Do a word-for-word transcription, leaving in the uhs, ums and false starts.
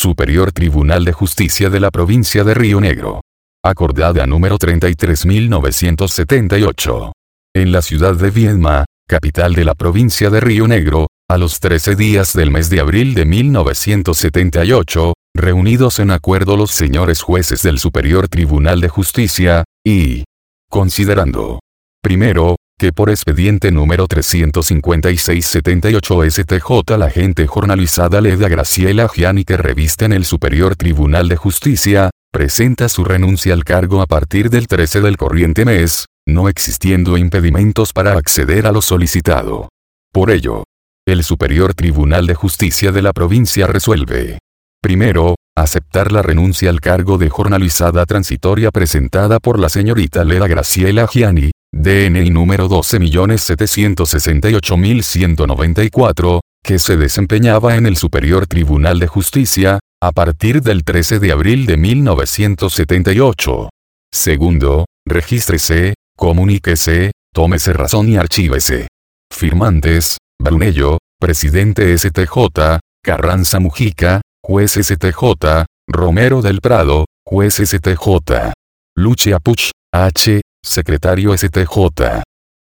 Superior Tribunal de Justicia de la Provincia de Río Negro. Acordada número treinta y tres mil novecientos setenta y ocho. En la ciudad de Viedma, capital de la provincia de Río Negro, a los trece días del mes de abril de mil novecientos setenta y ocho, reunidos en acuerdo los señores jueces del Superior Tribunal de Justicia, y considerando, primero, que por expediente número trescientos cincuenta y seis setenta y ocho S T J la agente jornalizada Leda Graciela Gianni que reviste en el Superior Tribunal de Justicia, presenta su renuncia al cargo a partir del trece del corriente mes, no existiendo impedimentos para acceder a lo solicitado. Por ello, el Superior Tribunal de Justicia de la provincia resuelve: primero, aceptar la renuncia al cargo de jornalizada transitoria presentada por la señorita Leda Graciela Gianni, D N I número doce millones setecientos sesenta y ocho mil ciento noventa y cuatro, que se desempeñaba en el Superior Tribunal de Justicia, a partir del trece de abril de mil novecientos setenta y ocho. Segundo, regístrese, comuníquese, tómese razón y archívese. Firmantes: Brunello, presidente S T J, Carranza Mujica, juez S T J, Romero del Prado, juez S T J. Lucia Puch, H, secretario S T J.